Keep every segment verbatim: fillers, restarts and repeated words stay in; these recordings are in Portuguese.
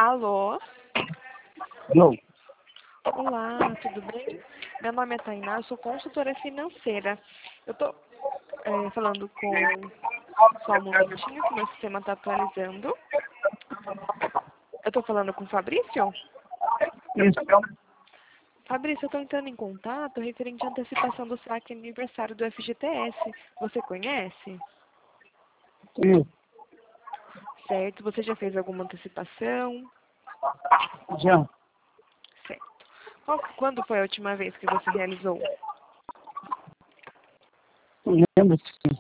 Alô? Alô? Olá, tudo bem? Meu nome é Tainá, eu sou consultora financeira. Eu tô é, falando com... Só um momentinho que meu sistema está atualizando. Eu tô falando com o Fabrício? Isso. Fabrício, eu tô entrando em contato referente à antecipação do saque aniversário do F G T S. Você conhece? Isso. Certo. Você já fez alguma antecipação? Já. Certo. Qual, quando foi a última vez que você realizou? Não lembro.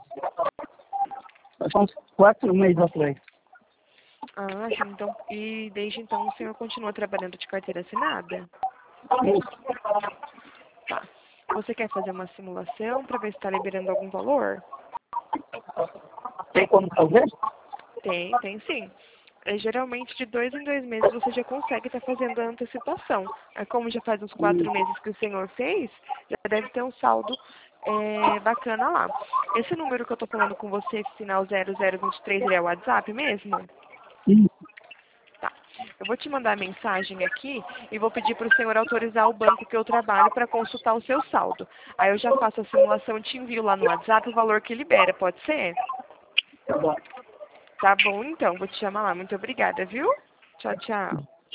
Faz uns quatro meses atrás. Ah, sim. Então, e desde então o senhor continua trabalhando de carteira assinada? Isso. Tá. Você quer fazer uma simulação para ver se está liberando algum valor? Tem como fazer? Tem, tem sim. É, geralmente de dois em dois meses você já consegue estar fazendo a antecipação. É, como já faz uns quatro meses que o senhor fez, já deve ter um saldo é, bacana lá. Esse número que eu estou falando com você, final zero zero dois três, ele é o WhatsApp mesmo? Isso. Tá. Eu vou te mandar a mensagem aqui e vou pedir para o senhor autorizar o banco que eu trabalho para consultar o seu saldo. Aí eu já faço a simulação e te envio lá no WhatsApp o valor que libera, pode ser? Tá bom. Tá bom, então. Vou te chamar lá. Muito obrigada, viu? Tchau, tchau.